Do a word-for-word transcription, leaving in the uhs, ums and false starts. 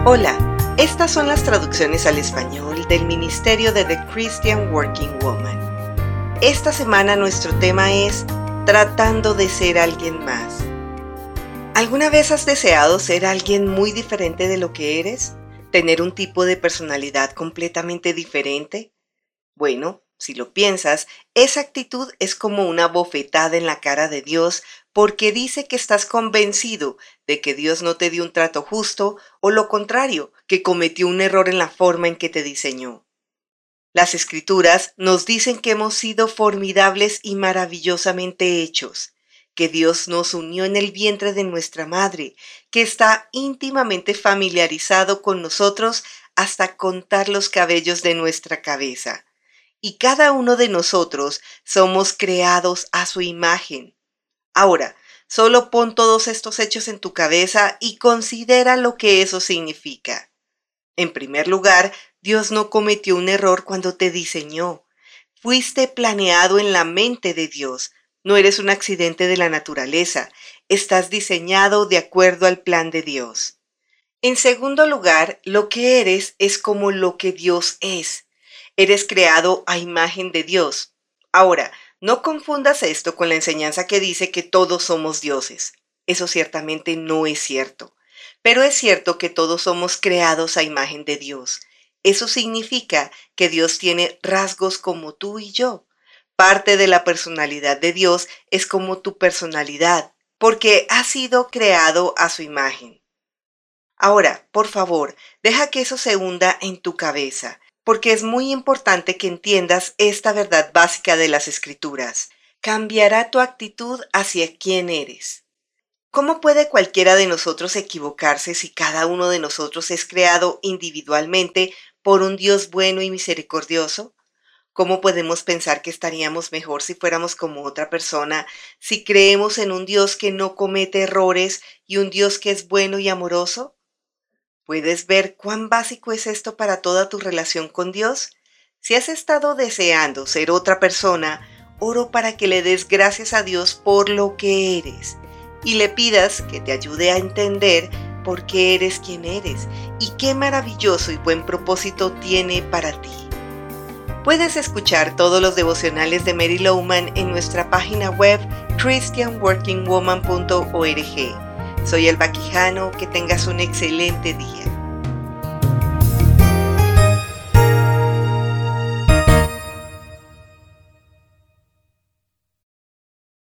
Hola, estas son las traducciones al español del Ministerio de The Christian Working Woman. Esta semana nuestro tema es Tratando de ser alguien más. ¿Alguna vez has deseado ser alguien muy diferente de lo que eres? ¿Tener un tipo de personalidad completamente diferente? Bueno, si lo piensas, esa actitud es como una bofetada en la cara de Dios porque dice que estás convencido de que Dios no te dio un trato justo o lo contrario, que cometió un error en la forma en que te diseñó. Las Escrituras nos dicen que hemos sido formidables y maravillosamente hechos, que Dios nos unió en el vientre de nuestra madre, que está íntimamente familiarizado con nosotros hasta contar los cabellos de nuestra cabeza. Y cada uno de nosotros somos creados a su imagen. Ahora, solo pon todos estos hechos en tu cabeza y considera lo que eso significa. En primer lugar, Dios no cometió un error cuando te diseñó. Fuiste planeado en la mente de Dios. No eres un accidente de la naturaleza. Estás diseñado de acuerdo al plan de Dios. En segundo lugar, lo que eres es como lo que Dios es. Eres creado a imagen de Dios. Ahora, no confundas esto con la enseñanza que dice que todos somos dioses. Eso ciertamente no es cierto. Pero es cierto que todos somos creados a imagen de Dios. Eso significa que Dios tiene rasgos como tú y yo. Parte de la personalidad de Dios es como tu personalidad, porque has sido creado a su imagen. Ahora, por favor, deja que eso se hunda en tu cabeza, porque es muy importante que entiendas esta verdad básica de las Escrituras. Cambiará tu actitud hacia quién eres. ¿Cómo puede cualquiera de nosotros equivocarse si cada uno de nosotros es creado individualmente por un Dios bueno y misericordioso? ¿Cómo podemos pensar que estaríamos mejor si fuéramos como otra persona, si creemos en un Dios que no comete errores y un Dios que es bueno y amoroso? ¿Puedes ver cuán básico es esto para toda tu relación con Dios? Si has estado deseando ser otra persona, oro para que le des gracias a Dios por lo que eres y le pidas que te ayude a entender por qué eres quien eres y qué maravilloso y buen propósito tiene para ti. Puedes escuchar todos los devocionales de Mary Lowman en nuestra página web christian working woman punto org. Soy Elba Quijano, que tengas un excelente día.